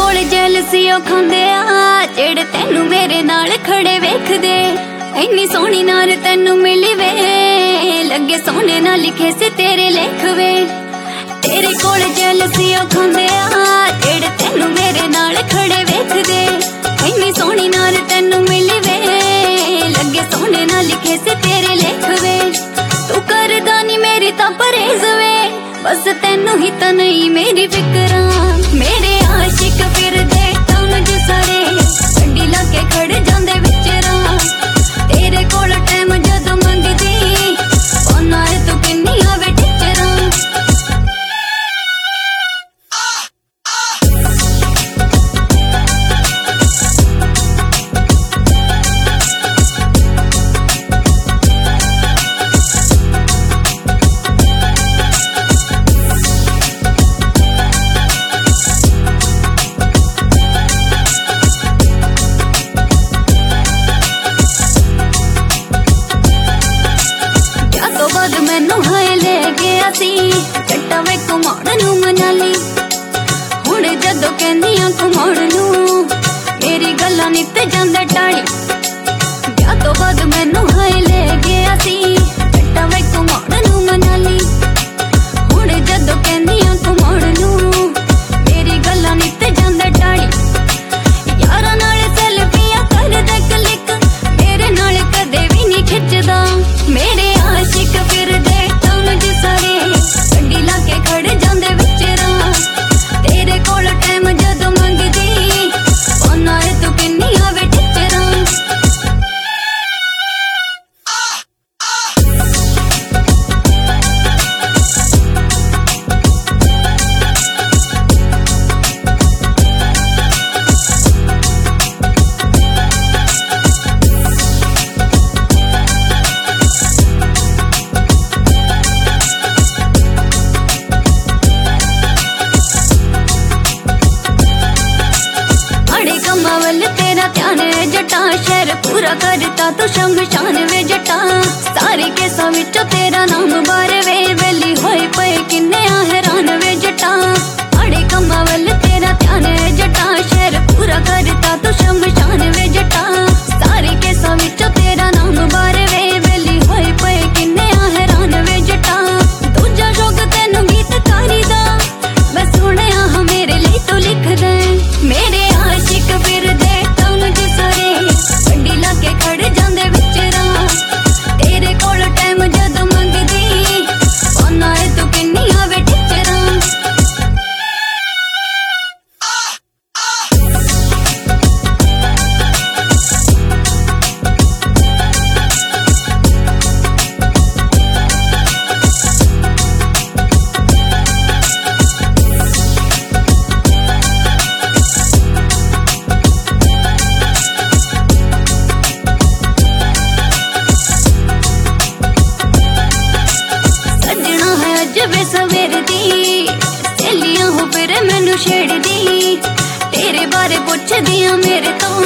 कोल jealousy खांदे आ जेड़े तेनू मेरे नाल खड़े वेखदे। इन्नी सोहनी नार तेनू मिली वे लगे सोने ना लिखे से तेरे लेख वे। तेरे कोल जेलसी खांदे आ जेड़े तेनू मेरे नाल खड़े वेखदे। इन्नी सोहनी नार तेनू मिली वे लगे सोने ना लिखे से तेरे लेख वे। तू करदा नी मेरी तां परहेज वे बस तेनू ही तां नहीं मेरी फिकरा। मेरे आशिक फिरदे टाउन च सारे गड्डी लाके खड़ जांदे विचरा। तेरे कोल टाइम जदों मंगदी पाना है तू किन्नी आवे टिचरा। मैनू हाय ले गया सी जट्टा वे घुमाउण नू मनाली। हुण जदों कहंदियां घुमाउण नू मेरी गल्लां नित जांदे टाली। ब्याह तों बाद मैनू हाय ले गया सी जट्टा वे घुमाउण नू मनाली। हुण जदों कहंदियां घुमाउण नू मेरी गल्लां नित जांदे टाली। यारां नाल सेल्फियां करदे क्लिक मेरे नाल कदे भी नहीं खिचदा। मेरे आशिक फिरदे टाउन च सारे गड्डी लाके खड़ जांदे विचरा। तेरे कोल टाइम जदों मंगदी पाना है तू किन्नी आवे टिचरा। तेरा ध्यान है जटा शहर पूरा करता तू शमशान वे जटा। सारे केसां विचों तेरा नाम बार वे वेली होए पे किन्ने हैरान वे जटा। अड़े कम्मां वल तेरा ध्यान है जटा शहर पूरा करता तू शमशान वे जटा। सारे केसां विचों तेरा नाम बार वे वेली होए पे किन्ने हैरान वे जटा। दूजा शौक तेनू गीतकारी दा मैं सुनिया हाँ मेरे लिए तू लिख दे। मेरे आशिक फिरदे टाउन च सारे गड्डी लाके खड़ जांदे विचरा। तेरे कोल टाइम जदों मंगदी पाना है तू किन्नी आवे टिचरा। वे सवेर दी सहेलियां हो फिर मैनू छेड़दी। तेरे बारे पुछदियां मेरे तो